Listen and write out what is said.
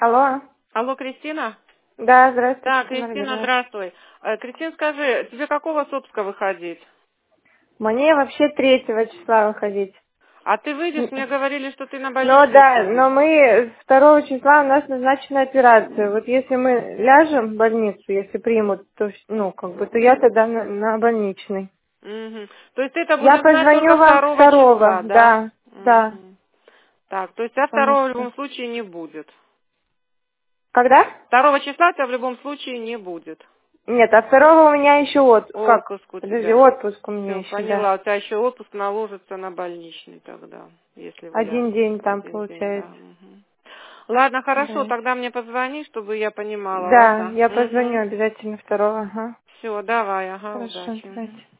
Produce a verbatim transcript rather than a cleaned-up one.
Алло. Алло, Кристина? Да, здравствуйте, Да, Тамара Кристина, Георгиевна. здравствуй. Э, Кристина, скажи, тебе какого с отпуска выходить? Мне вообще третьего числа выходить. А ты выйдешь, Н- мне говорили, что ты на Но больничный да, но сидишь. мы второго числа у нас назначена операция. Вот если мы ляжем в больницу, если примут, то, вс- ну, как бы, то я тогда на, на больничный. Мгм. То есть ты это Я будешь знать позвоню только вам второго второго, числа, да? да, да, Мгм. Так, то есть тебя потому второго в что... любом случае не будет. Когда? Второго числа тебя в любом случае не будет. Нет, а второго у меня еще от... Как? Отпуск у Подожди, тебя. отпуск у меня Все, еще, да. поняла. У тебя еще отпуск наложится на больничный тогда, если вы Один ляжете. день там Один день, да. получается. Мгм. Ладно, хорошо, Да. тогда мне позвони, чтобы я понимала, Да, ладно? я позвоню Угу. обязательно второго, ага. Все, давай, ага, Хорошо, удачи. Мгм. давайте.